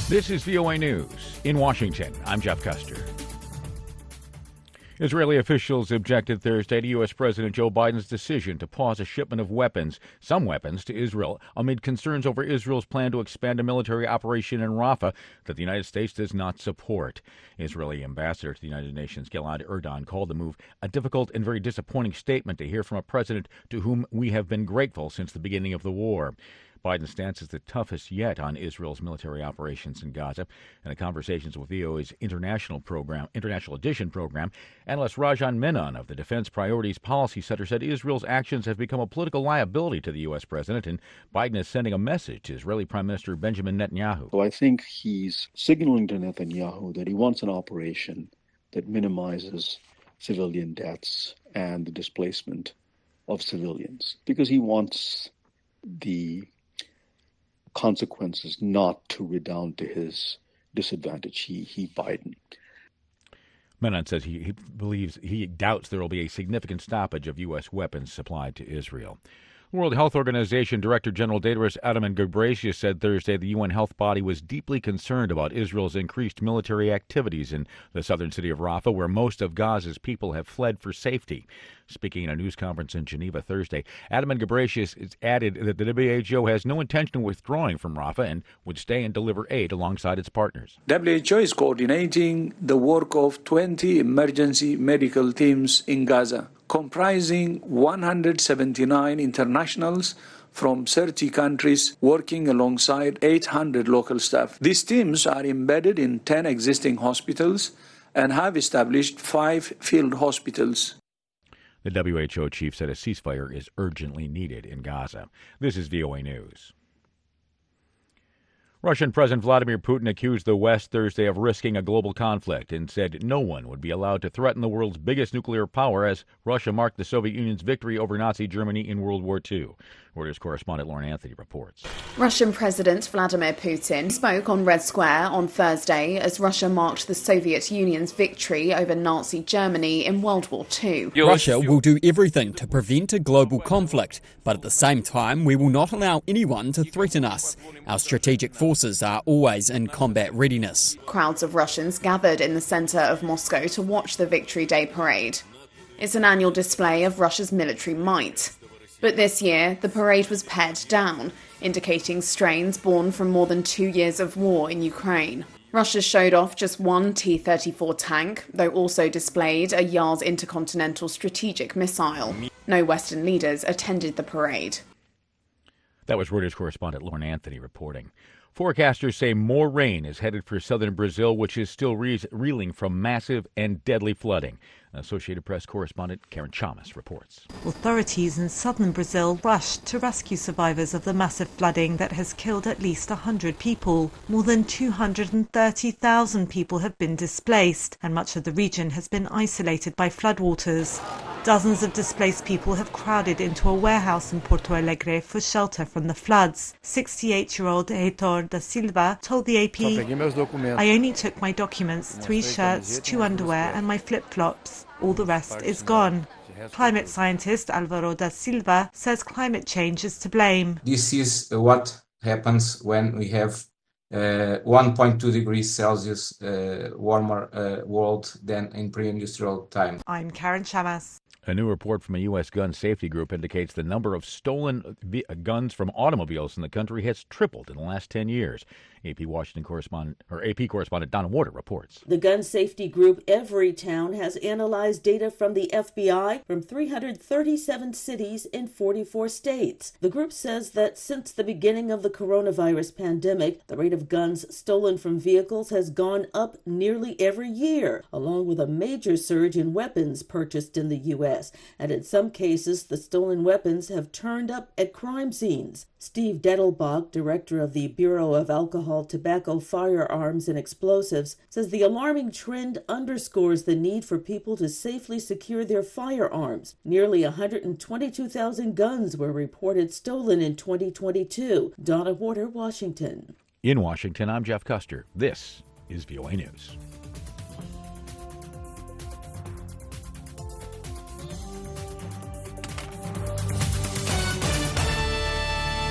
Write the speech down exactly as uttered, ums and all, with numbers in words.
This is V O A News. In Washington, I'm Jeff Custer. Israeli officials objected Thursday to U S. President Joe Biden's decision to pause a shipment of weapons, some weapons, to Israel amid concerns over Israel's plan to expand a military operation in Rafah that the United States does not support. Israeli ambassador to the United Nations Gilad Erdan called the move a difficult and very disappointing statement to hear from a president to whom we have been grateful since the beginning of the war. Biden's stance is the toughest yet on Israel's military operations in Gaza. In the conversations with V O A's international program, International Edition program, analyst Rajan Menon of the Defense Priorities Policy Center said Israel's actions have become a political liability to the U S president, and Biden is sending a message to Israeli Prime Minister Benjamin Netanyahu. So I think he's signaling to Netanyahu that he wants an operation that minimizes civilian deaths and the displacement of civilians, because he wants the consequences not to redound to his disadvantage, he, he Biden. Menon says he, he believes, he doubts there will be a significant stoppage of U S weapons supplied to Israel. World Health Organization Director General Tedros Adhanom Ghebreyesus said Thursday the U N health body was deeply concerned about Israel's increased military activities in the southern city of Rafah, where most of Gaza's people have fled for safety. Speaking at a news conference in Geneva Thursday, Adhanom Ghebreyesus added that the W H O has no intention of withdrawing from Rafah and would stay and deliver aid alongside its partners. W H O is coordinating the work of twenty emergency medical teams in Gaza, comprising one hundred seventy-nine internationals from thirty countries working alongside eight hundred local staff. These teams are embedded in ten existing hospitals and have established five field hospitals. The W H O chief said a ceasefire is urgently needed in Gaza. This is V O A News. Russian President Vladimir Putin accused the West Thursday of risking a global conflict and said no one would be allowed to threaten the world's biggest nuclear power as Russia marked the Soviet Union's victory over Nazi Germany in World War Two. Reuters correspondent Lauren Anthony reports. Russian President Vladimir Putin spoke on Red Square on Thursday as Russia marked the Soviet Union's victory over Nazi Germany in World War Two. Russia will do everything to prevent a global conflict, but at the same time, we will not allow anyone to threaten us. Our strategic forces are always in combat readiness. Crowds of Russians gathered in the centre of Moscow to watch the Victory Day parade. It's an annual display of Russia's military might. But this year, the parade was pared down, indicating strains born from more than two years of war in Ukraine. Russia showed off just one T thirty-four tank, though also displayed a Yars intercontinental strategic missile. No Western leaders attended the parade. That was Reuters correspondent Lauren Anthony reporting. Forecasters say more rain is headed for southern Brazil, which is still re- reeling from massive and deadly flooding. Associated Press correspondent Karen Chamas reports. Authorities in southern Brazil rushed to rescue survivors of the massive flooding that has killed at least one hundred people. More than two hundred thirty thousand people have been displaced, and much of the region has been isolated by floodwaters. Dozens of displaced people have crowded into a warehouse in Porto Alegre for shelter from the floods. sixty-eight-year-old Heitor da Silva told the A P, "I only took my documents, three shirts, two underwear and my flip-flops. All the rest is gone." Climate scientist Álvaro da Silva says climate change is to blame. This is what happens when we have uh, one point two degrees Celsius uh, warmer uh, world than in pre-industrial time. I'm Karen Chamas. A new report from a U S gun safety group indicates the number of stolen guns from automobiles in the country has tripled in the last ten years. A P Washington correspondent or A P correspondent Donna Warder reports. The gun safety group Everytown has analyzed data from the F B I from three hundred thirty-seven cities in forty-four states. The group says that since the beginning of the coronavirus pandemic, the rate of guns stolen from vehicles has gone up nearly every year, along with a major surge in weapons purchased in the U S. And in some cases, the stolen weapons have turned up at crime scenes. Steve Dettelbach, director of the Bureau of Alcohol, Tobacco, Firearms, and Explosives, says the alarming trend underscores the need for people to safely secure their firearms. Nearly one hundred twenty-two thousand guns were reported stolen in twenty twenty-two. Donna Warder, Washington. In Washington, I'm Jeff Custer. This is V O A News.